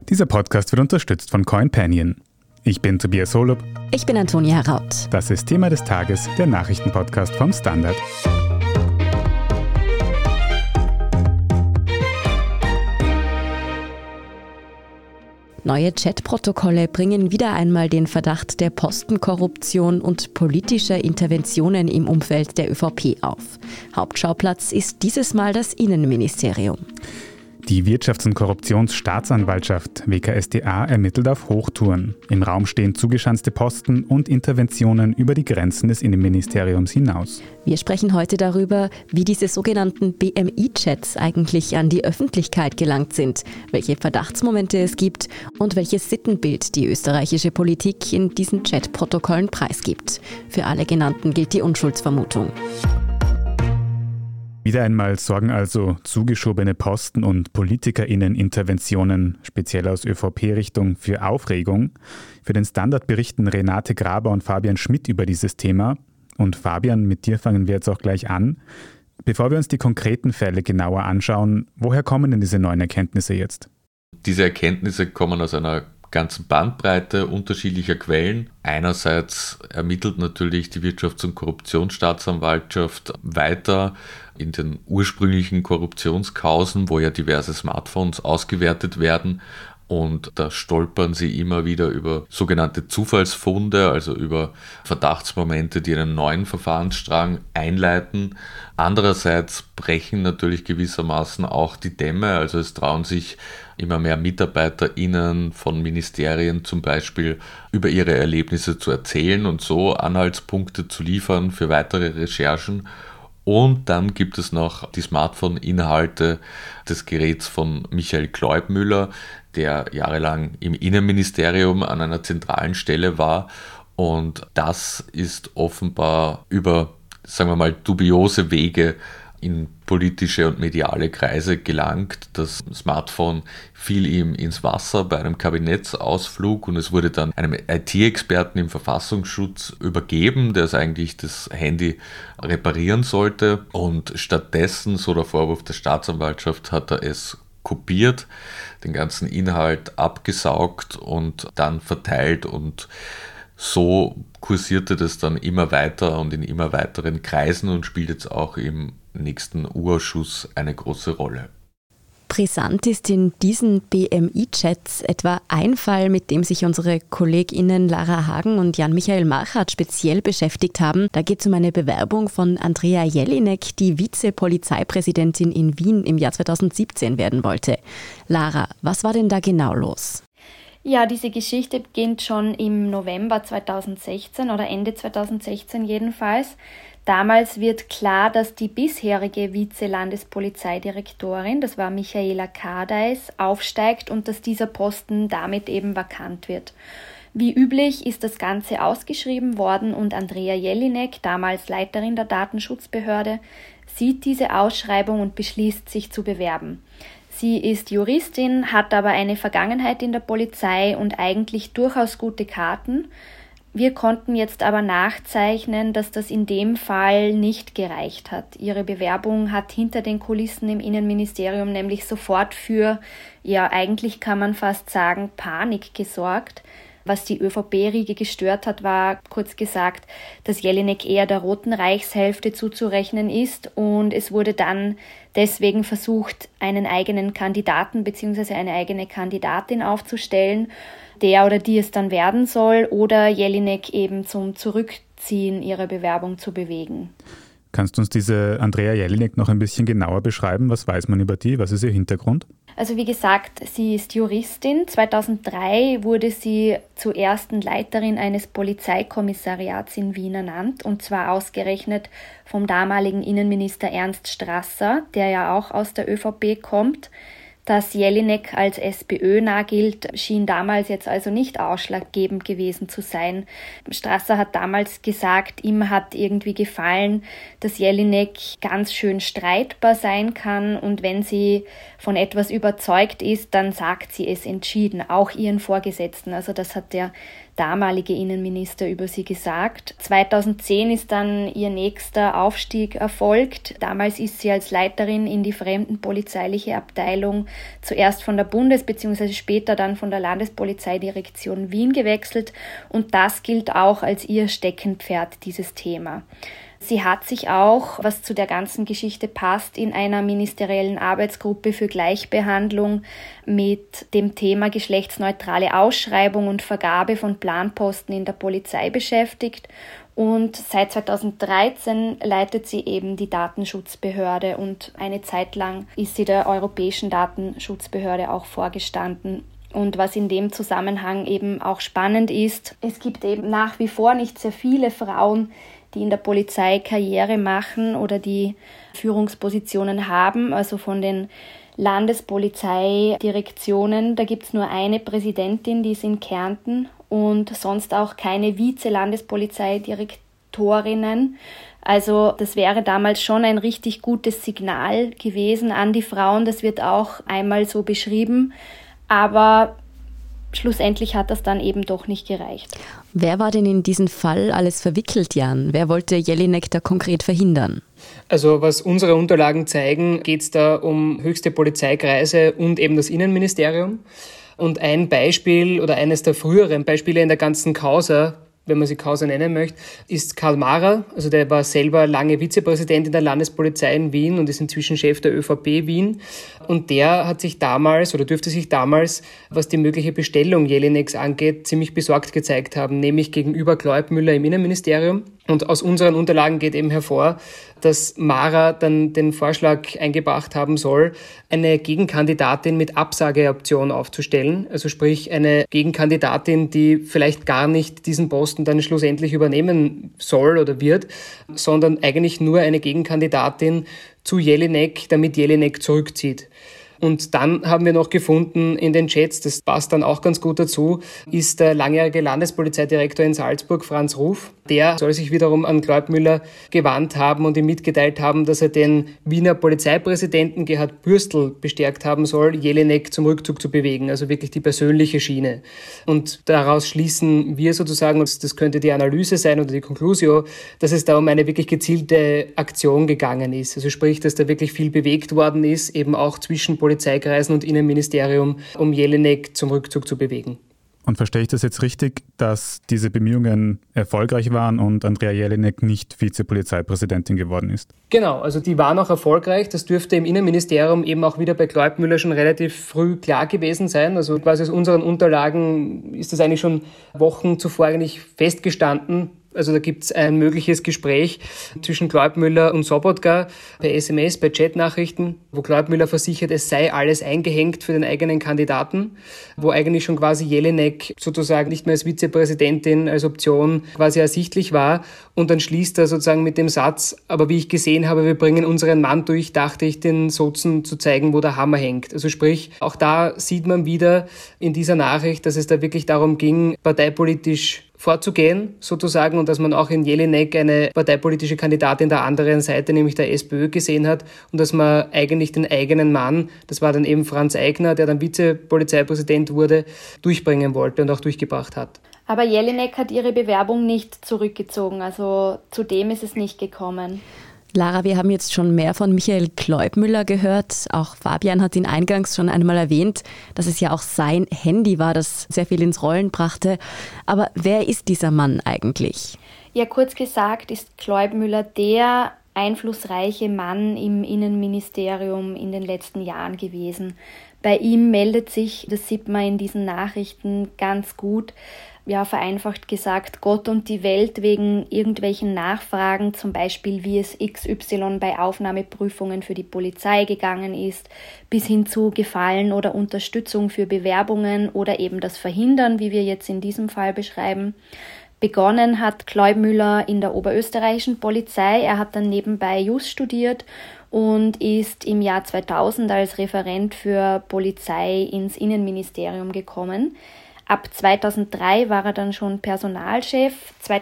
Dieser Podcast wird unterstützt von CoinPanion. Ich bin Tobias Holub. Ich bin Antonia Raut. Das ist Thema des Tages, der Nachrichtenpodcast vom Standard. Neue Chatprotokolle bringen wieder einmal den Verdacht der Postenkorruption und politischer Interventionen im Umfeld der ÖVP auf. Hauptschauplatz ist dieses Mal das Innenministerium. Die Wirtschafts- und Korruptionsstaatsanwaltschaft WKStA ermittelt auf Hochtouren. Im Raum stehen zugeschanzte Posten und Interventionen über die Grenzen des Innenministeriums hinaus. Wir sprechen heute darüber, wie diese sogenannten BMI-Chats eigentlich an die Öffentlichkeit gelangt sind, welche Verdachtsmomente es gibt und welches Sittenbild die österreichische Politik in diesen Chatprotokollen preisgibt. Für alle genannten gilt die Unschuldsvermutung. Wieder einmal sorgen also zugeschobene Posten und PolitikerInnen-Interventionen, speziell aus ÖVP-Richtung, für Aufregung. Für den Standard berichten Renate Graber und Fabian Schmidt über dieses Thema. Und Fabian, mit dir fangen wir jetzt auch gleich an. Bevor wir uns die konkreten Fälle genauer anschauen, woher kommen denn diese neuen Erkenntnisse jetzt? Diese Erkenntnisse kommen aus einer ganzen Bandbreite unterschiedlicher Quellen. Einerseits ermittelt natürlich die Wirtschafts- und Korruptionsstaatsanwaltschaft weiter in den ursprünglichen Korruptionskausen, wo ja diverse Smartphones ausgewertet werden. Und da stolpern sie immer wieder über sogenannte Zufallsfunde, also über Verdachtsmomente, die einen neuen Verfahrensstrang einleiten. Andererseits brechen natürlich gewissermaßen auch die Dämme, also es trauen sich immer mehr MitarbeiterInnen von Ministerien zum Beispiel über ihre Erlebnisse zu erzählen und so Anhaltspunkte zu liefern für weitere Recherchen. Und dann gibt es noch die Smartphone-Inhalte des Geräts von Michael Kleubmüller, der jahrelang im Innenministerium an einer zentralen Stelle war. Und das ist offenbar über, sagen wir mal, dubiose Wege in politische und mediale Kreise gelangt. Das Smartphone fiel ihm ins Wasser bei einem Kabinettsausflug und es wurde dann einem IT-Experten im Verfassungsschutz übergeben, der es eigentlich das Handy reparieren sollte. Und stattdessen, so der Vorwurf der Staatsanwaltschaft, hat er es kopiert, den ganzen Inhalt abgesaugt und dann verteilt, und so kursierte das dann immer weiter und in immer weiteren Kreisen und spielt jetzt auch im nächsten U-Ausschuss eine große Rolle. Brisant ist in diesen BMI-Chats etwa ein Fall, mit dem sich unsere KollegInnen Lara Hagen und Jan-Michael Marchart speziell beschäftigt haben. Da geht es um eine Bewerbung von Andrea Jelinek, die Vizepolizeipräsidentin in Wien im Jahr 2017 werden wollte. Lara, was war denn da genau los? Ja, diese Geschichte beginnt schon im November 2016 oder Ende 2016 jedenfalls. Damals wird klar, dass die bisherige Vize-Landespolizeidirektorin, das war Michaela Kardeis, aufsteigt und dass dieser Posten damit eben vakant wird. Wie üblich ist das Ganze ausgeschrieben worden und Andrea Jelinek, damals Leiterin der Datenschutzbehörde, sieht diese Ausschreibung und beschließt, sich zu bewerben. Sie ist Juristin, hat aber eine Vergangenheit in der Polizei und eigentlich durchaus gute Karten. Wir konnten jetzt aber nachzeichnen, dass das in dem Fall nicht gereicht hat. Ihre Bewerbung hat hinter den Kulissen im Innenministerium nämlich sofort für, ja eigentlich kann man fast sagen, Panik gesorgt. Was die ÖVP-Riege gestört hat, war, kurz gesagt, dass Jelinek eher der Roten Reichshälfte zuzurechnen ist und es wurde dann deswegen versucht, einen eigenen Kandidaten bzw. eine eigene Kandidatin aufzustellen, der oder die es dann werden soll, oder Jelinek eben zum Zurückziehen ihrer Bewerbung zu bewegen. Kannst du uns diese Andrea Jelinek noch ein bisschen genauer beschreiben? Was weiß man über die? Was ist ihr Hintergrund? Also wie gesagt, sie ist Juristin. 2003 wurde sie zur ersten Leiterin eines Polizeikommissariats in Wien ernannt, und zwar ausgerechnet vom damaligen Innenminister Ernst Strasser, der ja auch aus der ÖVP kommt. Dass Jelinek als SPÖ-nah gilt, schien damals jetzt also nicht ausschlaggebend gewesen zu sein. Strasser hat damals gesagt, ihm hat irgendwie gefallen, dass Jelinek ganz schön streitbar sein kann und wenn sie von etwas überzeugt ist, dann sagt sie es entschieden, auch ihren Vorgesetzten. Also das hat er damalige Innenminister über sie gesagt. 2010 ist dann ihr nächster Aufstieg erfolgt. Damals ist sie als Leiterin in die fremdenpolizeiliche Abteilung zuerst von der bzw. später dann von der Landespolizeidirektion Wien gewechselt und das gilt auch als ihr Steckenpferd, dieses Thema. Sie hat sich auch, was zu der ganzen Geschichte passt, in einer ministeriellen Arbeitsgruppe für Gleichbehandlung mit dem Thema geschlechtsneutrale Ausschreibung und Vergabe von Planposten in der Polizei beschäftigt. Und seit 2013 leitet sie eben die Datenschutzbehörde und eine Zeit lang ist sie der Europäischen Datenschutzbehörde auch vorgestanden. Und was in dem Zusammenhang eben auch spannend ist, es gibt eben nach wie vor nicht sehr viele Frauen, die in der Polizei Karriere machen oder die Führungspositionen haben, also von den Landespolizeidirektionen. Da gibt es nur eine Präsidentin, die ist in Kärnten und sonst auch keine Vize-Landespolizeidirektorinnen. Also das wäre damals schon ein richtig gutes Signal gewesen an die Frauen. Das wird auch einmal so beschrieben, aber schlussendlich hat das dann eben doch nicht gereicht. Wer war denn in diesen Fall alles verwickelt, Jan? Wer wollte Jelinek da konkret verhindern? Also was unsere Unterlagen zeigen, geht es da um höchste Polizeikreise und eben das Innenministerium. Und ein Beispiel oder eines der früheren Beispiele in der ganzen Causa, wenn man sie Causa nennen möchte, ist Karl Mahrer. Also der war selber lange Vizepräsident in der Landespolizei in Wien und ist inzwischen Chef der ÖVP Wien. Und der hat sich damals oder dürfte sich damals, was die mögliche Bestellung Jelineks angeht, ziemlich besorgt gezeigt haben, nämlich gegenüber Kleubmüller im Innenministerium. Und aus unseren Unterlagen geht eben hervor, dass Mahrer dann den Vorschlag eingebracht haben soll, eine Gegenkandidatin mit Absageoption aufzustellen. Also sprich eine Gegenkandidatin, die vielleicht gar nicht diesen Posten dann schlussendlich übernehmen soll oder wird, sondern eigentlich nur eine Gegenkandidatin zu Jelinek, damit Jelinek zurückzieht. Und dann haben wir noch gefunden in den Chats, das passt dann auch ganz gut dazu, ist der langjährige Landespolizeidirektor in Salzburg, Franz Ruf. Der soll sich wiederum an Kleubmüller gewandt haben und ihm mitgeteilt haben, dass er den Wiener Polizeipräsidenten Gerhard Bürstl bestärkt haben soll, Jelinek zum Rückzug zu bewegen, also wirklich die persönliche Schiene. Und daraus schließen wir sozusagen, und das könnte die Analyse sein oder die Conclusio, dass es da um eine wirklich gezielte Aktion gegangen ist. Also sprich, dass da wirklich viel bewegt worden ist, eben auch zwischen Polizeikreisen und Innenministerium, um Jelinek zum Rückzug zu bewegen. Und verstehe ich das jetzt richtig, dass diese Bemühungen erfolgreich waren und Andrea Jelinek nicht Vizepolizeipräsidentin geworden ist? Genau, also die waren auch erfolgreich. Das dürfte im Innenministerium eben auch wieder bei Kleubmüller schon relativ früh klar gewesen sein. Also quasi aus unseren Unterlagen ist das eigentlich schon Wochen zuvor eigentlich festgestanden. Also da gibt es ein mögliches Gespräch zwischen Kleubmüller und Sobotka per SMS, bei Chatnachrichten, wo Kleubmüller versichert, es sei alles eingehängt für den eigenen Kandidaten, wo eigentlich schon quasi Jelinek sozusagen nicht mehr als Vizepräsidentin als Option quasi ersichtlich war. Und dann schließt er sozusagen mit dem Satz, aber wie ich gesehen habe, wir bringen unseren Mann durch, dachte ich, den Sozen zu zeigen, wo der Hammer hängt. Also sprich, auch da sieht man wieder in dieser Nachricht, dass es da wirklich darum ging, parteipolitisch vorzugehen, sozusagen, und dass man auch in Jelinek eine parteipolitische Kandidatin der anderen Seite, nämlich der SPÖ, gesehen hat und dass man eigentlich den eigenen Mann, das war dann eben Franz Eigner, der dann Vizepolizeipräsident wurde, durchbringen wollte und auch durchgebracht hat. Aber Jelinek hat ihre Bewerbung nicht zurückgezogen, also zu dem ist es nicht gekommen. Lara, wir haben jetzt schon mehr von Michael Kleubmüller gehört. Auch Fabian hat ihn eingangs schon einmal erwähnt, dass es ja auch sein Handy war, das sehr viel ins Rollen brachte. Aber wer ist dieser Mann eigentlich? Ja, kurz gesagt ist Kleubmüller der einflussreiche Mann im Innenministerium in den letzten Jahren gewesen. Bei ihm meldet sich, das sieht man in diesen Nachrichten ganz gut, ja, vereinfacht gesagt, Gott und die Welt wegen irgendwelchen Nachfragen, zum Beispiel wie es XY bei Aufnahmeprüfungen für die Polizei gegangen ist, bis hin zu Gefallen oder Unterstützung für Bewerbungen oder eben das Verhindern, wie wir jetzt in diesem Fall beschreiben. Begonnen hat Kleubmüller in der oberösterreichischen Polizei. Er hat dann nebenbei Jus studiert und ist im Jahr 2000 als Referent für Polizei ins Innenministerium gekommen. Ab 2003 war er dann schon Personalchef.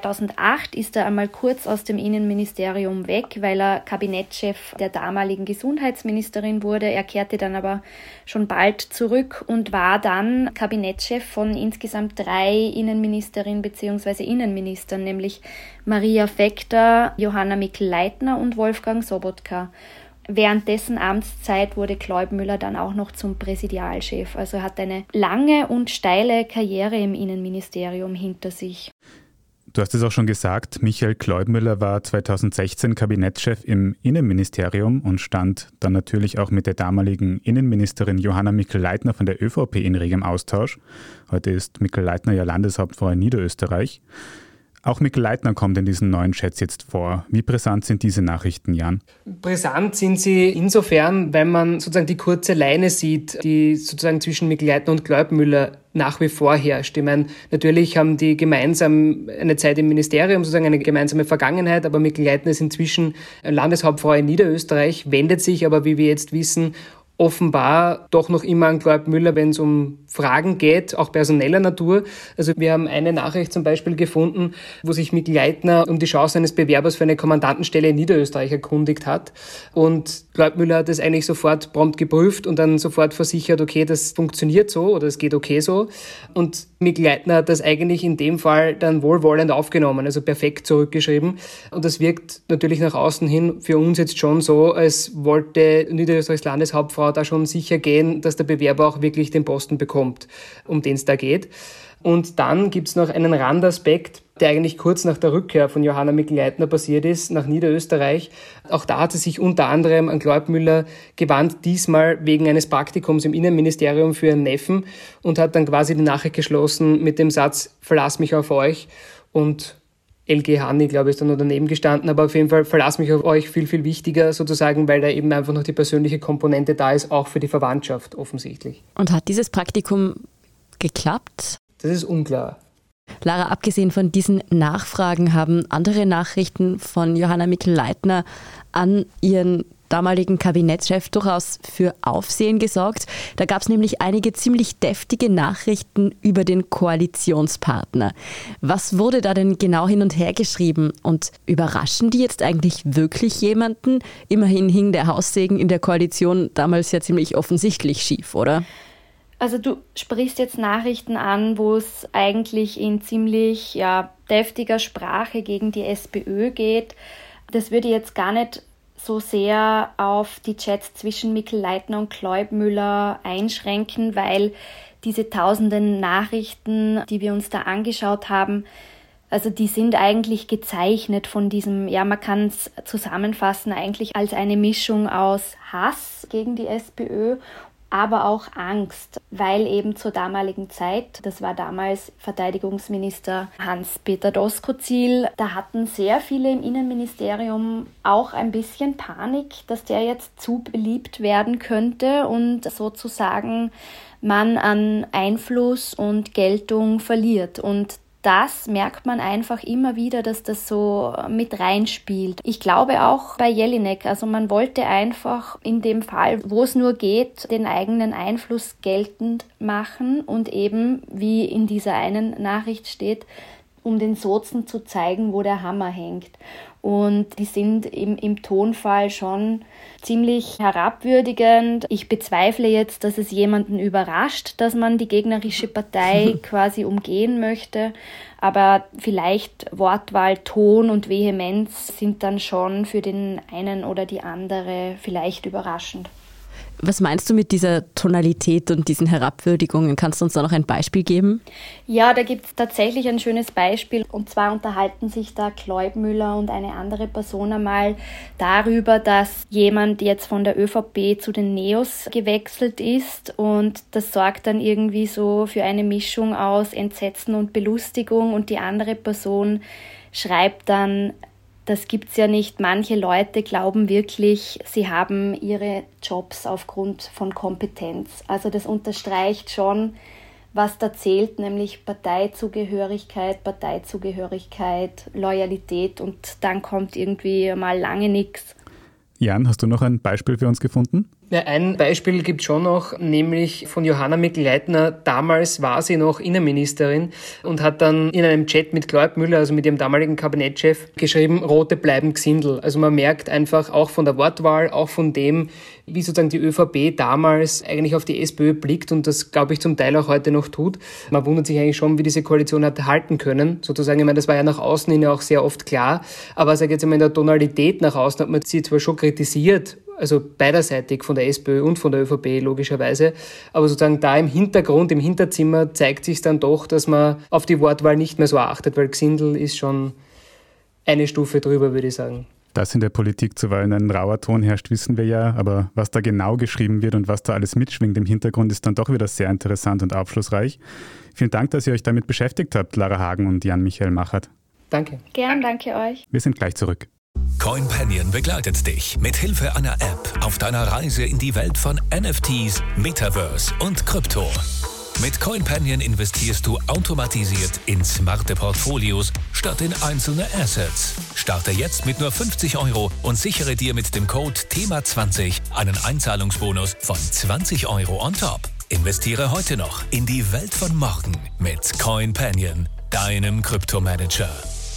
2008 ist er einmal kurz aus dem Innenministerium weg, weil er Kabinettschef der damaligen Gesundheitsministerin wurde. Er kehrte dann aber schon bald zurück und war dann Kabinettschef von insgesamt 3 Innenministerinnen bzw. Innenministern, nämlich Maria Vekter, Johanna Mikl-Leitner und Wolfgang Sobotka. Während dessen Amtszeit wurde Kleubmüller dann auch noch zum Präsidialchef. Also er hat eine lange und steile Karriere im Innenministerium hinter sich. Du hast es auch schon gesagt, Michael Kleubmüller war 2016 Kabinettschef im Innenministerium und stand dann natürlich auch mit der damaligen Innenministerin Johanna Mikl-Leitner von der ÖVP in regem Austausch. Heute ist Mikl-Leitner ja Landeshauptfrau in Niederösterreich. Auch Mikl-Leitner kommt in diesen neuen Chats jetzt vor. Wie brisant sind diese Nachrichten, Jan? Brisant sind sie insofern, weil man sozusagen die kurze Leine sieht, die sozusagen zwischen Mikl-Leitner und Kleubmüller nach wie vor herrscht. Ich meine, natürlich haben die gemeinsam eine Zeit im Ministerium, sozusagen eine gemeinsame Vergangenheit, aber Mikl-Leitner ist inzwischen Landeshauptfrau in Niederösterreich, wendet sich aber, wie wir jetzt wissen, offenbar doch noch immer an Kleubmüller, wenn es um Fragen geht, auch personeller Natur. Also wir haben eine Nachricht zum Beispiel gefunden, wo sich Mikl-Leitner um die Chance eines Bewerbers für eine Kommandantenstelle in Niederösterreich erkundigt hat. Und Kleubmüller hat es eigentlich sofort prompt geprüft und dann sofort versichert, okay, das funktioniert so oder es geht okay so. Und Mikl-Leitner hat das eigentlich in dem Fall dann wohlwollend aufgenommen, also perfekt zurückgeschrieben. Und das wirkt natürlich nach außen hin für uns jetzt schon so, als wollte Niederösterreichs Landeshauptfrau da schon sicher gehen, dass der Bewerber auch wirklich den Posten bekommt, um den es da geht. Und dann gibt es noch einen Randaspekt, der eigentlich kurz nach der Rückkehr von Johanna Mikl-Leitner passiert ist, nach Niederösterreich. Auch da hat sie sich unter anderem an Kleubmüller gewandt, diesmal wegen eines Praktikums im Innenministerium für ihren Neffen und hat dann quasi die Nachricht geschlossen mit dem Satz, verlass mich auf euch. Und LG Hanni, glaube ich, ist dann noch daneben gestanden, aber auf jeden Fall verlass mich auf euch, viel, viel wichtiger sozusagen, weil da eben einfach noch die persönliche Komponente da ist, auch für die Verwandtschaft offensichtlich. Und hat dieses Praktikum geklappt? Das ist unklar. Lara, abgesehen von diesen Nachfragen haben andere Nachrichten von Johanna Mikl-Leitner an ihren damaligen Kabinettschef durchaus für Aufsehen gesorgt. Da gab es nämlich einige ziemlich deftige Nachrichten über den Koalitionspartner. Was wurde da denn genau hin und her geschrieben? Und überraschen die jetzt eigentlich wirklich jemanden? Immerhin hing der Haussegen in der Koalition damals ja ziemlich offensichtlich schief, oder? Also du sprichst jetzt Nachrichten an, wo es eigentlich in ziemlich deftiger Sprache gegen die SPÖ geht. Das würde jetzt gar nicht so sehr auf die Chats zwischen Mikl-Leitner und Kleubmüller einschränken, weil diese tausenden Nachrichten, die wir uns da angeschaut haben, also die sind eigentlich gezeichnet von diesem, man kann es zusammenfassen eigentlich als eine Mischung aus Hass gegen die SPÖ, aber auch Angst, weil eben zur damaligen Zeit, das war damals Verteidigungsminister Hans-Peter Doskozil, da hatten sehr viele im Innenministerium auch ein bisschen Panik, dass der jetzt zu beliebt werden könnte und sozusagen man an Einfluss und Geltung verliert. Und das merkt man einfach immer wieder, dass das so mit reinspielt. Ich glaube auch bei Jelinek, also man wollte einfach in dem Fall, wo es nur geht, den eigenen Einfluss geltend machen und eben, wie in dieser einen Nachricht steht, um den Sozen zu zeigen, wo der Hammer hängt. Und die sind im Tonfall schon ziemlich herabwürdigend. Ich bezweifle jetzt, dass es jemanden überrascht, dass man die gegnerische Partei quasi umgehen möchte. Aber vielleicht Wortwahl, Ton und Vehemenz sind dann schon für den einen oder die andere vielleicht überraschend. Was meinst du mit dieser Tonalität und diesen Herabwürdigungen? Kannst du uns da noch ein Beispiel geben? Ja, da gibt es tatsächlich ein schönes Beispiel. Und zwar unterhalten sich da Kleubmüller und eine andere Person einmal darüber, dass jemand jetzt von der ÖVP zu den Neos gewechselt ist. Und das sorgt dann irgendwie so für eine Mischung aus Entsetzen und Belustigung. Und die andere Person schreibt dann, das gibt's ja nicht. Manche Leute glauben wirklich, sie haben ihre Jobs aufgrund von Kompetenz. Also das unterstreicht schon, was da zählt, nämlich Parteizugehörigkeit, Loyalität und dann kommt irgendwie mal lange nichts. Jan, hast du noch ein Beispiel für uns gefunden? Ja, ein Beispiel gibt es schon noch, nämlich von Johanna Mikl-Leitner. Damals war sie noch Innenministerin und hat dann in einem Chat mit Klaus Müller, also mit ihrem damaligen Kabinettschef, geschrieben, Rote bleiben Gsindl. Also man merkt einfach auch von der Wortwahl, auch von dem, wie sozusagen die ÖVP damals eigentlich auf die SPÖ blickt und das, glaube ich, zum Teil auch heute noch tut. Man wundert sich eigentlich schon, wie diese Koalition hat halten können. Sozusagen, ich meine, das war ja nach außen hin ja auch sehr oft klar, aber sage jetzt einmal in der Tonalität nach außen hat man sie zwar schon kritisiert, also beiderseitig von der SPÖ und von der ÖVP logischerweise. Aber sozusagen da im Hintergrund, im Hinterzimmer zeigt sich dann doch, dass man auf die Wortwahl nicht mehr so achtet, weil Gsindl ist schon eine Stufe drüber, würde ich sagen. Dass in der Politik zuweilen ein rauer Ton herrscht, wissen wir ja, aber was da genau geschrieben wird und was da alles mitschwingt im Hintergrund, ist dann doch wieder sehr interessant und aufschlussreich. Vielen Dank, dass ihr euch damit beschäftigt habt, Lara Hagen und Jan-Michael Machert. Danke. Gern, danke euch. Wir sind gleich zurück. CoinPanion begleitet dich mit Hilfe einer App auf deiner Reise in die Welt von NFTs, Metaverse und Krypto. Mit CoinPanion investierst du automatisiert in smarte Portfolios statt in einzelne Assets. Starte jetzt mit nur 50 € und sichere dir mit dem Code THEMA20 einen Einzahlungsbonus von 20 € on top. Investiere heute noch in die Welt von morgen mit CoinPanion, deinem Kryptomanager.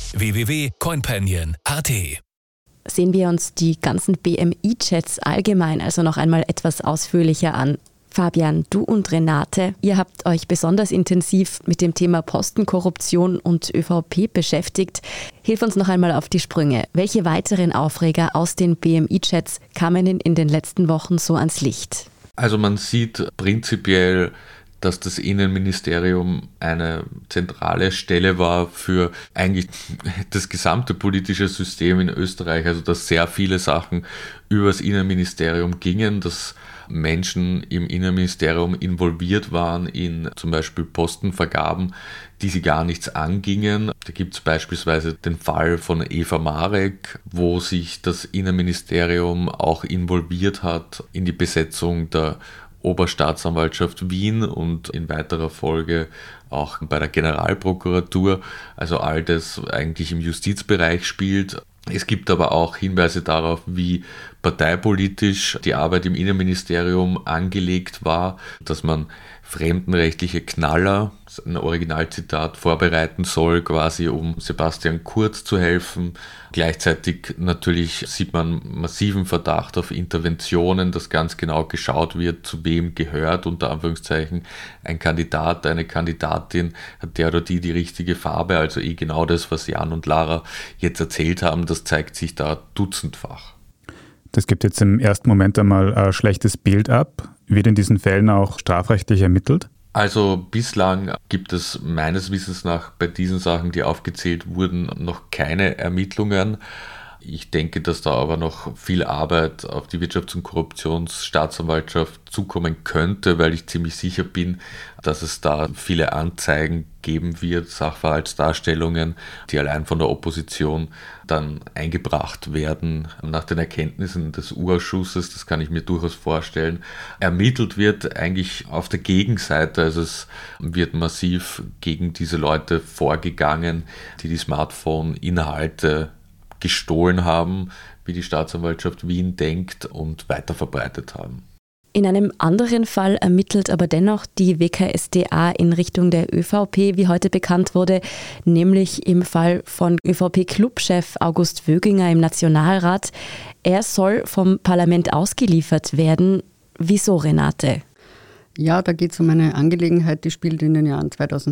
www.coinpanion.at. Sehen wir uns die ganzen BMI-Chats allgemein also noch einmal etwas ausführlicher an. Fabian, du und Renate, ihr habt euch besonders intensiv mit dem Thema Postenkorruption und ÖVP beschäftigt. Hilf uns noch einmal auf die Sprünge. Welche weiteren Aufreger aus den BMI-Chats kamen in den letzten Wochen so ans Licht? Also man sieht prinzipiell, dass das Innenministerium eine zentrale Stelle war für eigentlich das gesamte politische System in Österreich. Also dass sehr viele Sachen übers Innenministerium gingen, dass Menschen im Innenministerium involviert waren in zum Beispiel Postenvergaben, die sie gar nichts angingen. Da gibt es beispielsweise den Fall von Eva Marek, wo sich das Innenministerium auch involviert hat in die Besetzung der Oberstaatsanwaltschaft Wien und in weiterer Folge auch bei der Generalprokuratur. Also all das eigentlich im Justizbereich spielt. Es gibt aber auch Hinweise darauf, wie parteipolitisch die Arbeit im Innenministerium angelegt war, dass man fremdenrechtliche Knaller, ein Originalzitat, vorbereiten soll, quasi um Sebastian Kurz zu helfen. Gleichzeitig natürlich sieht man massiven Verdacht auf Interventionen, dass ganz genau geschaut wird, zu wem gehört, unter Anführungszeichen, ein Kandidat, eine Kandidatin, hat der oder die richtige Farbe, also genau das, was Jan und Lara jetzt erzählt haben, das zeigt sich da dutzendfach. Das gibt jetzt im ersten Moment einmal ein schlechtes Bild ab. Wird in diesen Fällen auch strafrechtlich ermittelt? Also bislang gibt es meines Wissens nach bei diesen Sachen, die aufgezählt wurden, noch keine Ermittlungen. Ich denke, dass da aber noch viel Arbeit auf die Wirtschafts- und Korruptionsstaatsanwaltschaft zukommen könnte, weil ich ziemlich sicher bin, dass es da viele Anzeigen geben wird, Sachverhaltsdarstellungen, die allein von der Opposition dann eingebracht werden nach den Erkenntnissen des U-Ausschusses. Das kann ich mir durchaus vorstellen. Ermittelt wird eigentlich auf der Gegenseite, also es wird massiv gegen diese Leute vorgegangen, die die Smartphone-Inhalte gestohlen haben, wie die Staatsanwaltschaft Wien denkt, und weiterverbreitet haben. In einem anderen Fall ermittelt aber dennoch die WKStA in Richtung der ÖVP, wie heute bekannt wurde, nämlich im Fall von ÖVP-Clubchef August Wöginger im Nationalrat. Er soll vom Parlament ausgeliefert werden. Wieso, Renate? Ja, da geht es um eine Angelegenheit, die spielt in den Jahren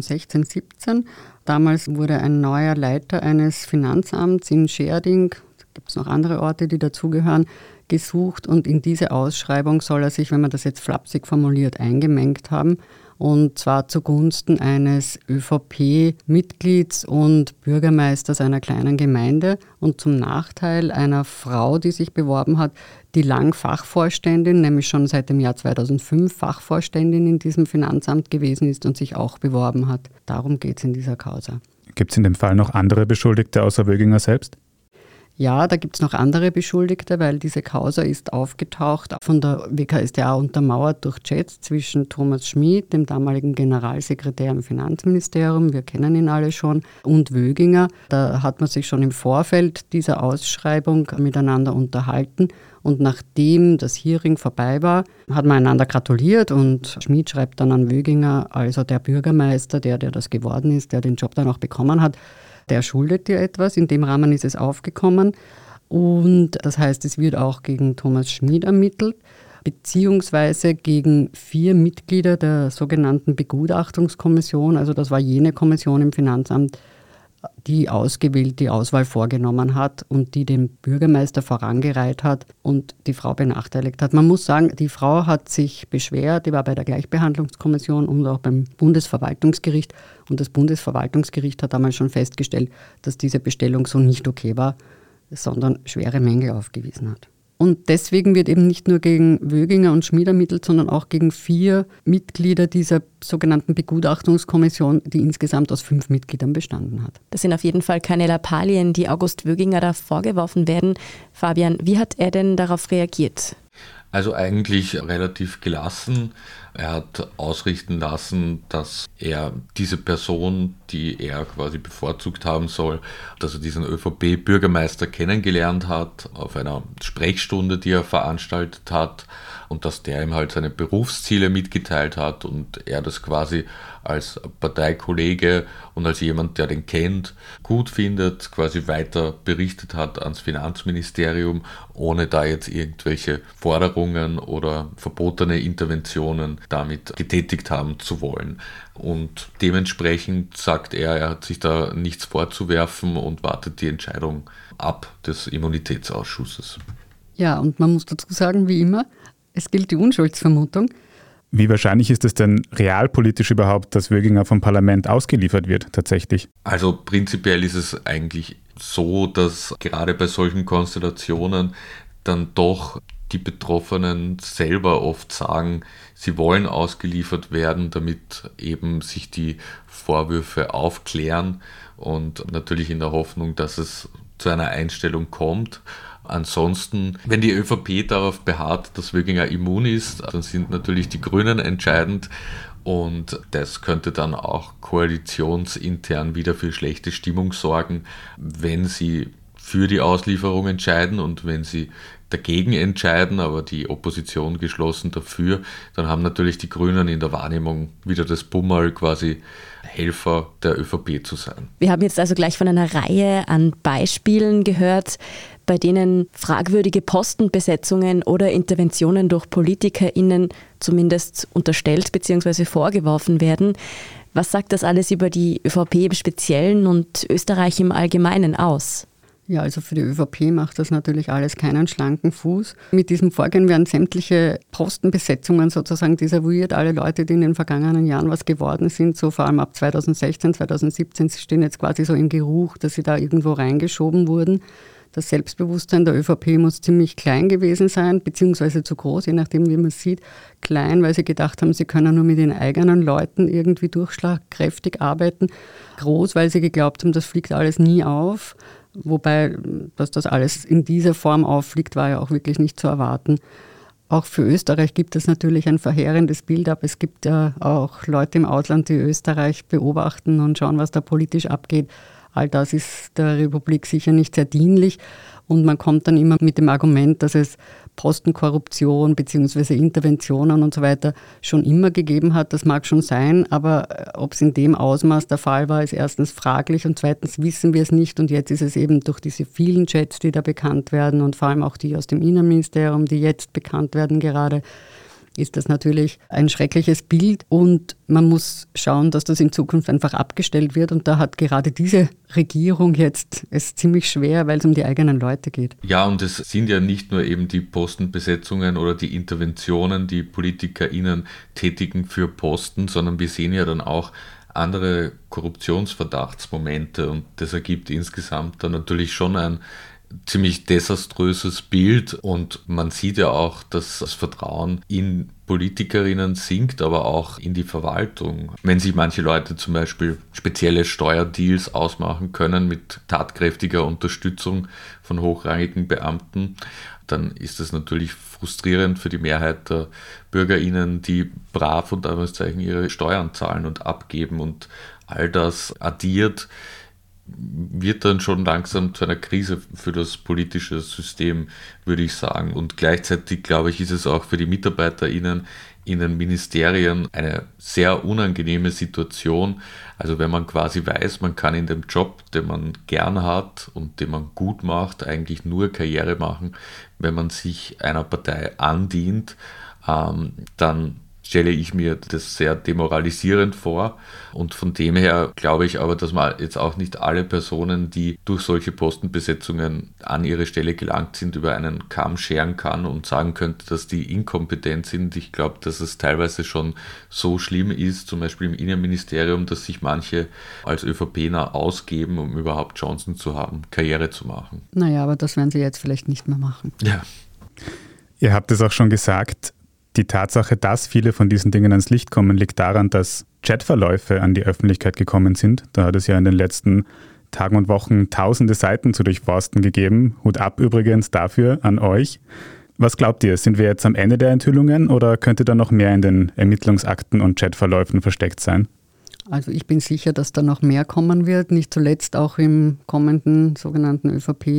2016-17. Damals wurde ein neuer Leiter eines Finanzamts in Schärding, da gibt es noch andere Orte, die dazugehören, gesucht, und in diese Ausschreibung soll er sich, wenn man das jetzt flapsig formuliert, eingemengt haben, und zwar zugunsten eines ÖVP-Mitglieds und Bürgermeisters einer kleinen Gemeinde und zum Nachteil einer Frau, die sich beworben hat, die lang Fachvorständin, nämlich schon seit dem Jahr 2005 Fachvorständin in diesem Finanzamt gewesen ist und sich auch beworben hat. Darum geht es in dieser Causa. Gibt es in dem Fall noch andere Beschuldigte außer Wöginger selbst? Ja, da gibt es noch andere Beschuldigte, weil diese Causa ist aufgetaucht, von der WKStA untermauert durch Chats zwischen Thomas Schmid, dem damaligen Generalsekretär im Finanzministerium, wir kennen ihn alle schon, und Wöginger. Da hat man sich schon im Vorfeld dieser Ausschreibung miteinander unterhalten Und nachdem das Hearing vorbei war, hat man einander gratuliert und Schmid schreibt dann an Wöginger, also der Bürgermeister, der das geworden ist, der den Job dann auch bekommen hat, der schuldet dir etwas. In dem Rahmen ist es aufgekommen. Und das heißt, es wird auch gegen Thomas Schmid ermittelt, beziehungsweise gegen 4 Mitglieder der sogenannten Begutachtungskommission. Also das war jene Kommission im Finanzamt, die die Auswahl vorgenommen hat und die dem Bürgermeister vorangereiht hat und die Frau benachteiligt hat. Man muss sagen, die Frau hat sich beschwert, die war bei der Gleichbehandlungskommission und auch beim Bundesverwaltungsgericht. Und das Bundesverwaltungsgericht hat damals schon festgestellt, dass diese Bestellung so nicht okay war, sondern schwere Mängel aufgewiesen hat. Und deswegen wird eben nicht nur gegen Wöginger und Schmid ermittelt, sondern auch gegen 4 Mitglieder dieser sogenannten Begutachtungskommission, die insgesamt aus 5 Mitgliedern bestanden hat. Das sind auf jeden Fall keine Lappalien, die August Wöginger da vorgeworfen werden. Fabian, wie hat er denn darauf reagiert? Also eigentlich relativ gelassen. Er hat ausrichten lassen, dass er diese Person, die er quasi bevorzugt haben soll, dass er diesen ÖVP-Bürgermeister kennengelernt hat auf einer Sprechstunde, die er veranstaltet hat, und dass der ihm halt seine Berufsziele mitgeteilt hat und er das quasi als Parteikollege und als jemand, der den kennt, gut findet, quasi weiter berichtet hat ans Finanzministerium, ohne da jetzt irgendwelche Forderungen oder verbotene Interventionen damit getätigt haben zu wollen. Und dementsprechend sagt er hat sich da nichts vorzuwerfen und wartet die Entscheidung ab des Immunitätsausschusses. Ja, und man muss dazu sagen, wie immer, es gilt die Unschuldsvermutung. Wie wahrscheinlich ist es denn realpolitisch überhaupt, dass Wöginger vom Parlament ausgeliefert wird tatsächlich? Also prinzipiell ist es eigentlich so, dass gerade bei solchen Konstellationen dann doch die Betroffenen selber oft sagen, sie wollen ausgeliefert werden, damit eben sich die Vorwürfe aufklären und natürlich in der Hoffnung, dass es zu einer Einstellung kommt. Ansonsten, wenn die ÖVP darauf beharrt, dass Wöginger immun ist, dann sind natürlich die Grünen entscheidend und das könnte dann auch koalitionsintern wieder für schlechte Stimmung sorgen, wenn sie für die Auslieferung entscheiden und wenn sie dagegen entscheiden, aber die Opposition geschlossen dafür, dann haben natürlich die Grünen in der Wahrnehmung wieder das Bummerl, quasi Helfer der ÖVP zu sein. Wir haben jetzt also gleich von einer Reihe an Beispielen gehört, bei denen fragwürdige Postenbesetzungen oder Interventionen durch PolitikerInnen zumindest unterstellt bzw. vorgeworfen werden. Was sagt das alles über die ÖVP im Speziellen und Österreich im Allgemeinen aus? Ja, also für die ÖVP macht das natürlich alles keinen schlanken Fuß. Mit diesem Vorgehen werden sämtliche Postenbesetzungen sozusagen desavouiert. Alle Leute, die in den vergangenen Jahren was geworden sind, so vor allem ab 2016, 2017, stehen jetzt quasi so im Geruch, dass sie da irgendwo reingeschoben wurden. Das Selbstbewusstsein der ÖVP muss ziemlich klein gewesen sein, beziehungsweise zu groß, je nachdem, wie man es sieht. Klein, weil sie gedacht haben, sie können nur mit den eigenen Leuten irgendwie durchschlagkräftig arbeiten. Groß, weil sie geglaubt haben, das fliegt alles nie auf. Wobei, dass das alles in dieser Form auffliegt, war ja auch wirklich nicht zu erwarten. Auch für Österreich gibt es natürlich ein verheerendes Bild ab. Es gibt ja auch Leute im Ausland, die Österreich beobachten und schauen, was da politisch abgeht. All das ist der Republik sicher nicht sehr dienlich. Und man kommt dann immer mit dem Argument, dass es Postenkorruption bzw. Interventionen und so weiter schon immer gegeben hat. Das mag schon sein, aber ob es in dem Ausmaß der Fall war, ist erstens fraglich und zweitens wissen wir es nicht. Und jetzt ist es eben durch diese vielen Chats, die da bekannt werden und vor allem auch die aus dem Innenministerium, die jetzt bekannt werden gerade, ist das natürlich ein schreckliches Bild und man muss schauen, dass das in Zukunft einfach abgestellt wird und da hat gerade diese Regierung jetzt es ziemlich schwer, weil es um die eigenen Leute geht. Ja, und es sind ja nicht nur eben die Postenbesetzungen oder die Interventionen, die PolitikerInnen tätigen für Posten, sondern wir sehen ja dann auch andere Korruptionsverdachtsmomente und das ergibt insgesamt dann natürlich schon ein ziemlich desaströses Bild und man sieht ja auch, dass das Vertrauen in Politikerinnen sinkt, aber auch in die Verwaltung. Wenn sich manche Leute zum Beispiel spezielle Steuerdeals ausmachen können mit tatkräftiger Unterstützung von hochrangigen Beamten, dann ist das natürlich frustrierend für die Mehrheit der BürgerInnen, die brav und ihre Steuern zahlen und abgeben und all das addiert wird dann schon langsam zu einer Krise für das politische System, würde ich sagen. Und gleichzeitig, glaube ich, ist es auch für die MitarbeiterInnen in den Ministerien eine sehr unangenehme Situation. Also wenn man quasi weiß, man kann in dem Job, den man gern hat und den man gut macht, eigentlich nur Karriere machen, wenn man sich einer Partei andient, dann stelle ich mir das sehr demoralisierend vor. Und von dem her glaube ich aber, dass man jetzt auch nicht alle Personen, die durch solche Postenbesetzungen an ihre Stelle gelangt sind, über einen Kamm scheren kann und sagen könnte, dass die inkompetent sind. Ich glaube, dass es teilweise schon so schlimm ist, zum Beispiel im Innenministerium, dass sich manche als ÖVPler ausgeben, um überhaupt Chancen zu haben, Karriere zu machen. Naja, aber das werden sie jetzt vielleicht nicht mehr machen. Ja. Ihr habt es auch schon gesagt, die Tatsache, dass viele von diesen Dingen ans Licht kommen, liegt daran, dass Chatverläufe an die Öffentlichkeit gekommen sind. Da hat es ja in den letzten Tagen und Wochen tausende Seiten zu durchforsten gegeben. Hut ab übrigens dafür an euch. Was glaubt ihr, sind wir jetzt am Ende der Enthüllungen oder könnte da noch mehr in den Ermittlungsakten und Chatverläufen versteckt sein? Also ich bin sicher, dass da noch mehr kommen wird, nicht zuletzt auch im kommenden sogenannten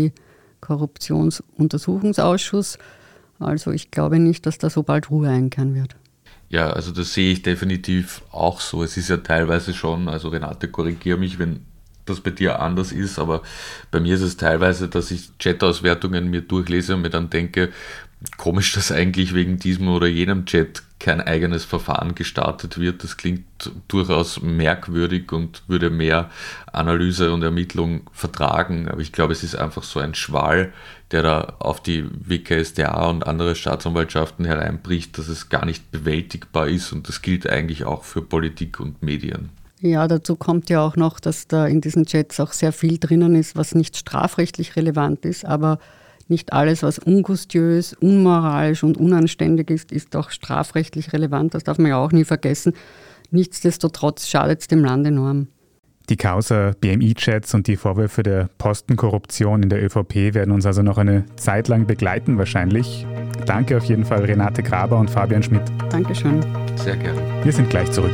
ÖVP-Korruptionsuntersuchungsausschuss. Also ich glaube nicht, dass da so bald Ruhe einkehren wird. Ja, also das sehe ich definitiv auch so. Es ist ja teilweise schon, also Renate, korrigiere mich, wenn das bei dir anders ist, aber bei mir ist es teilweise, dass ich Chat-Auswertungen mir durchlese und mir dann denke, komisch, dass eigentlich wegen diesem oder jenem Chat kein eigenes Verfahren gestartet wird. Das klingt durchaus merkwürdig und würde mehr Analyse und Ermittlung vertragen. Aber ich glaube, es ist einfach so ein Schwall, der da auf die WKStA und andere Staatsanwaltschaften hereinbricht, dass es gar nicht bewältigbar ist. Und das gilt eigentlich auch für Politik und Medien. Ja, dazu kommt ja auch noch, dass da in diesen Chats auch sehr viel drinnen ist, was nicht strafrechtlich relevant ist, aber nicht alles, was ungustiös, unmoralisch und unanständig ist, ist auch strafrechtlich relevant. Das darf man ja auch nie vergessen. Nichtsdestotrotz schadet es dem Land enorm. Die Causa BMI-Chats und die Vorwürfe der Postenkorruption in der ÖVP werden uns also noch eine Zeit lang begleiten wahrscheinlich. Danke auf jeden Fall Renate Graber und Fabian Schmidt. Dankeschön. Sehr gerne. Wir sind gleich zurück.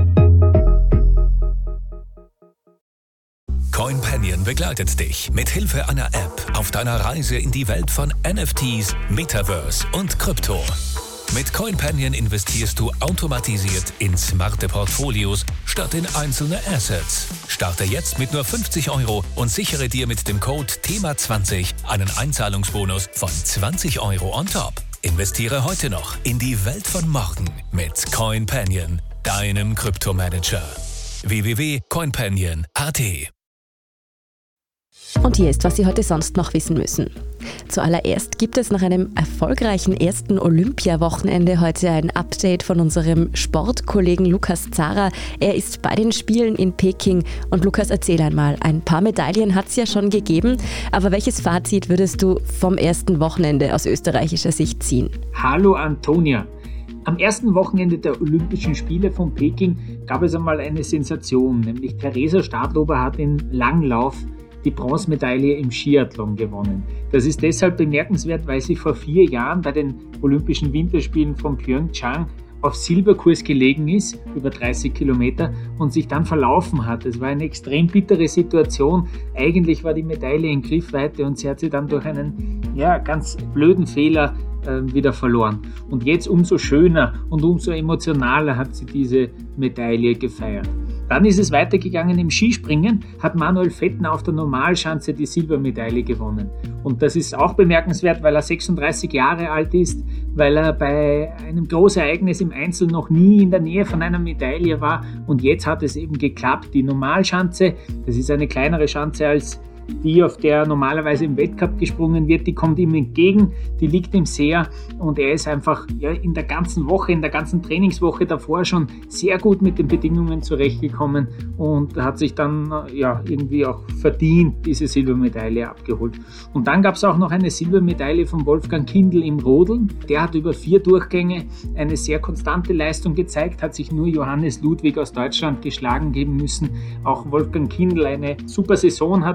CoinPanion begleitet dich mit Hilfe einer App auf deiner Reise in die Welt von NFTs, Metaverse und Krypto. Mit CoinPanion investierst du automatisiert in smarte Portfolios statt in einzelne Assets. Starte jetzt mit nur 50 € und sichere dir mit dem Code THEMA20 einen Einzahlungsbonus von 20 € on top. Investiere heute noch in die Welt von morgen mit CoinPanion, deinem Kryptomanager. www.coinpanion.at. Und hier ist, was Sie heute sonst noch wissen müssen. Zuallererst gibt es nach einem erfolgreichen ersten Olympia-Wochenende heute ein Update von unserem Sportkollegen Lukas Zahrer. Er ist bei den Spielen in Peking. Und Lukas, erzähl einmal, ein paar Medaillen hat es ja schon gegeben, aber welches Fazit würdest du vom ersten Wochenende aus österreichischer Sicht ziehen? Hallo Antonia. Am ersten Wochenende der Olympischen Spiele von Peking gab es einmal eine Sensation, nämlich Theresa Stadlober hat im Langlauf die Bronzemedaille im Skiathlon gewonnen. Das ist deshalb bemerkenswert, weil sie vor 4 Jahren bei den Olympischen Winterspielen von Pyeongchang auf Silberkurs gelegen ist, über 30 Kilometer, und sich dann verlaufen hat. Es war eine extrem bittere Situation. Eigentlich war die Medaille in Griffweite und sie hat sie dann durch einen ganz blöden Fehler wieder verloren. Und jetzt umso schöner und umso emotionaler hat sie diese Medaille gefeiert. Dann ist es weitergegangen im Skispringen, hat Manuel Fettner auf der Normalschanze die Silbermedaille gewonnen. Und das ist auch bemerkenswert, weil er 36 Jahre alt ist, weil er bei einem Großereignis im Einzel noch nie in der Nähe von einer Medaille war. Und jetzt hat es eben geklappt. Die Normalschanze, das ist eine kleinere Schanze als die, auf der normalerweise im Weltcup gesprungen wird, die kommt ihm entgegen, die liegt ihm sehr und er ist einfach in der ganzen Woche, in der ganzen Trainingswoche davor schon sehr gut mit den Bedingungen zurechtgekommen und hat sich dann irgendwie auch verdient diese Silbermedaille abgeholt. Und dann gab es auch noch eine Silbermedaille von Wolfgang Kindl im Rodeln. Der hat über 4 Durchgänge eine sehr konstante Leistung gezeigt, hat sich nur Johannes Ludwig aus Deutschland geschlagen geben müssen. Auch Wolfgang Kindl eine super Saison hat, der hinter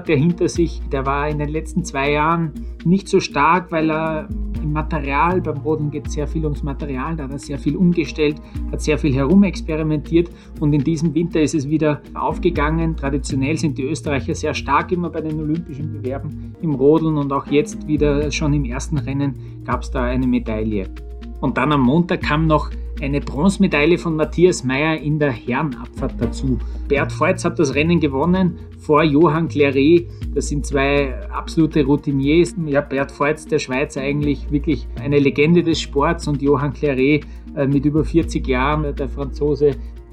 er sich. Der war in den letzten 2 Jahren nicht so stark, weil er im Material, beim Rodeln geht es sehr viel ums Material, da hat er sehr viel umgestellt, hat sehr viel herumexperimentiert und in diesem Winter ist es wieder aufgegangen. Traditionell sind die Österreicher sehr stark immer bei den Olympischen Bewerben im Rodeln und auch jetzt wieder schon im ersten Rennen gab es da eine Medaille. Und dann am Montag kam noch eine Bronzemedaille von Matthias Mayr in der Herrenabfahrt dazu. Bert Feutz hat das Rennen gewonnen vor Johann Claret. Das sind 2 absolute Routiniers. Ja, Bert Feutz, der Schweizer, eigentlich wirklich eine Legende des Sports und Johann Claret mit über 40 Jahren, der Franzose,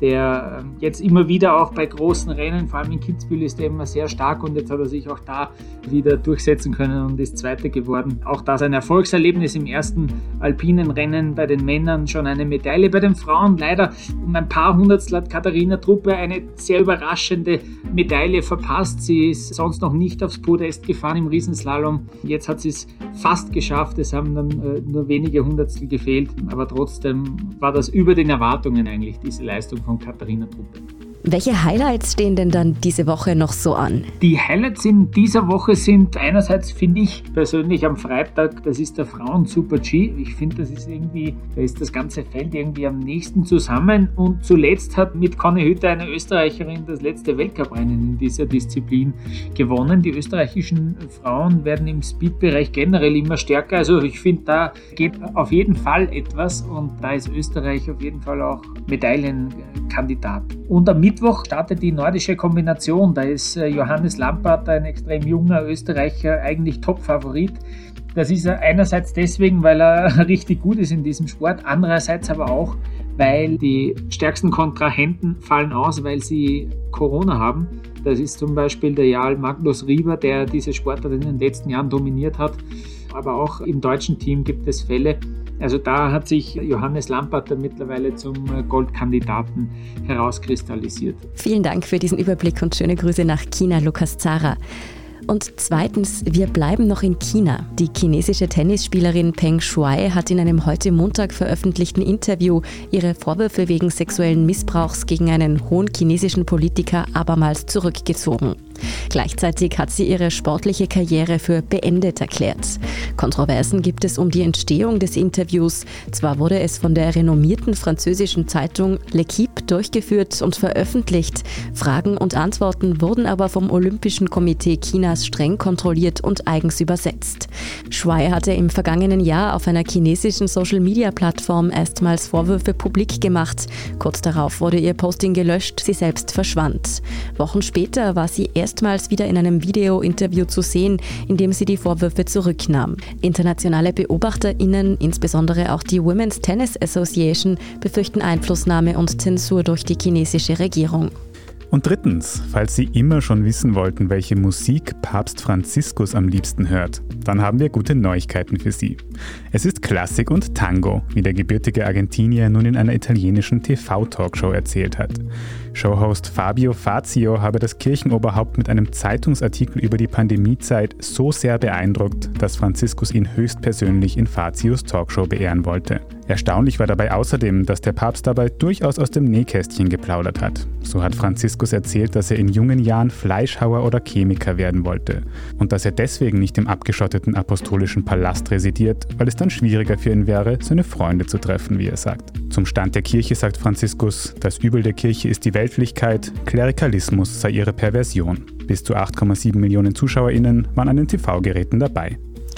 der jetzt immer wieder auch bei großen Rennen, vor allem in Kitzbühel, ist er immer sehr stark und jetzt hat er sich auch da wieder durchsetzen können und ist Zweiter geworden. Auch das ein Erfolgserlebnis im ersten alpinen Rennen bei den Männern, schon eine Medaille. Bei den Frauen leider um ein paar Hundertstel hat Katharina Truppe eine sehr überraschende Medaille verpasst. Sie ist sonst noch nicht aufs Podest gefahren im Riesenslalom. Jetzt hat sie es fast geschafft. Es haben dann nur wenige Hundertstel gefehlt, aber trotzdem war das über den Erwartungen eigentlich, diese Leistung von Katharina Truppe. Welche Highlights stehen denn dann diese Woche noch so an? Die Highlights in dieser Woche sind einerseits, finde ich persönlich am Freitag, das ist der Frauen-Super-G. Ich finde, das ist irgendwie, da ist das ganze Feld irgendwie am nächsten zusammen. Und zuletzt hat mit Conny Hütter eine Österreicherin das letzte Weltcuprennen in dieser Disziplin gewonnen. Die österreichischen Frauen werden im Speed-Bereich generell immer stärker. Also ich finde, da geht auf jeden Fall etwas und da ist Österreich auf jeden Fall auch Medaillenkandidat. Und am Mittwoch startet die nordische Kombination. Da ist Johannes Lampert, ein extrem junger Österreicher, eigentlich Top-Favorit. Das ist er einerseits deswegen, weil er richtig gut ist in diesem Sport, andererseits aber auch, weil die stärksten Kontrahenten fallen aus, weil sie Corona haben. Das ist zum Beispiel der Jarl Magnus Rieber, der diese Sportart in den letzten Jahren dominiert hat. Aber auch im deutschen Team gibt es Fälle. Also da hat sich Johannes Lampert mittlerweile zum Goldkandidaten herauskristallisiert. Vielen Dank für diesen Überblick und schöne Grüße nach China, Lukas Zara. Und zweitens, wir bleiben noch in China. Die chinesische Tennisspielerin Peng Shuai hat in einem heute Montag veröffentlichten Interview ihre Vorwürfe wegen sexuellen Missbrauchs gegen einen hohen chinesischen Politiker abermals zurückgezogen. Gleichzeitig hat sie ihre sportliche Karriere für beendet erklärt. Kontroversen gibt es um die Entstehung des Interviews. Zwar wurde es von der renommierten französischen Zeitung L'Équipe durchgeführt und veröffentlicht. Fragen und Antworten wurden aber vom Olympischen Komitee Chinas streng kontrolliert und eigens übersetzt. Shuai hatte im vergangenen Jahr auf einer chinesischen Social-Media-Plattform erstmals Vorwürfe publik gemacht. Kurz darauf wurde ihr Posting gelöscht, sie selbst verschwand. Wochen später war sie erstmals wieder in einem Video-Interview zu sehen, in dem sie die Vorwürfe zurücknahm. Internationale BeobachterInnen, insbesondere auch die Women's Tennis Association, befürchten Einflussnahme und Zensur durch die chinesische Regierung. Und drittens, falls Sie immer schon wissen wollten, welche Musik Papst Franziskus am liebsten hört, dann haben wir gute Neuigkeiten für Sie. Es ist Klassik und Tango, wie der gebürtige Argentinier nun in einer italienischen TV-Talkshow erzählt hat. Showhost Fabio Fazio habe das Kirchenoberhaupt mit einem Zeitungsartikel über die Pandemiezeit so sehr beeindruckt, dass Franziskus ihn höchstpersönlich in Fazios Talkshow beehren wollte. Erstaunlich war dabei außerdem, dass der Papst dabei durchaus aus dem Nähkästchen geplaudert hat. So hat Franziskus erzählt, dass er in jungen Jahren Fleischhauer oder Chemiker werden wollte und dass er deswegen nicht im abgeschotteten apostolischen Palast residiert, weil es dann schwieriger für ihn wäre, seine Freunde zu treffen, wie er sagt. Zum Stand der Kirche sagt Franziskus, das Übel der Kirche ist die Weltlichkeit, Klerikalismus sei ihre Perversion. Bis zu 8,7 Millionen ZuschauerInnen waren an den TV-Geräten dabei.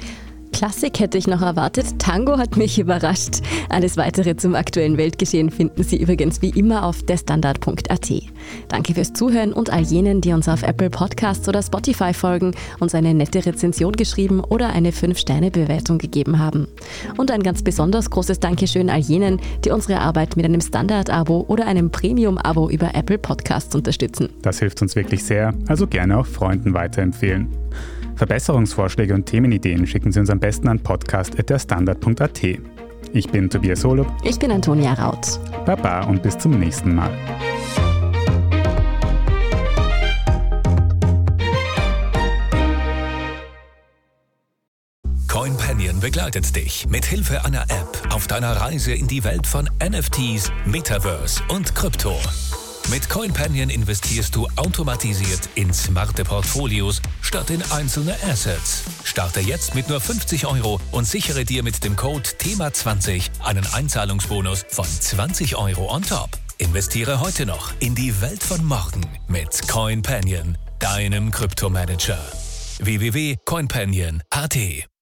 Klassik hätte ich noch erwartet, Tango hat mich überrascht. Alles Weitere zum aktuellen Weltgeschehen finden Sie übrigens wie immer auf derstandard.at. Danke fürs Zuhören und all jenen, die uns auf Apple Podcasts oder Spotify folgen, uns eine nette Rezension geschrieben oder eine 5-Sterne-Bewertung gegeben haben. Und ein ganz besonders großes Dankeschön all jenen, die unsere Arbeit mit einem Standard-Abo oder einem Premium-Abo über Apple Podcasts unterstützen. Das hilft uns wirklich sehr, also gerne auch Freunden weiterempfehlen. Verbesserungsvorschläge und Themenideen schicken Sie uns am besten an podcast@derstandard.at. Ich bin Tobias Holub. Ich bin Antonia Raut. Baba und bis zum nächsten Mal. CoinPanion begleitet dich mit Hilfe einer App auf deiner Reise in die Welt von NFTs, Metaverse und Krypto. Mit CoinPanion investierst du automatisiert in smarte Portfolios statt in einzelne Assets. Starte jetzt mit nur 50 € und sichere dir mit dem Code THEMA20 einen Einzahlungsbonus von 20 € on top. Investiere heute noch in die Welt von morgen mit CoinPanion, deinem Kryptomanager. www.coinpanion.at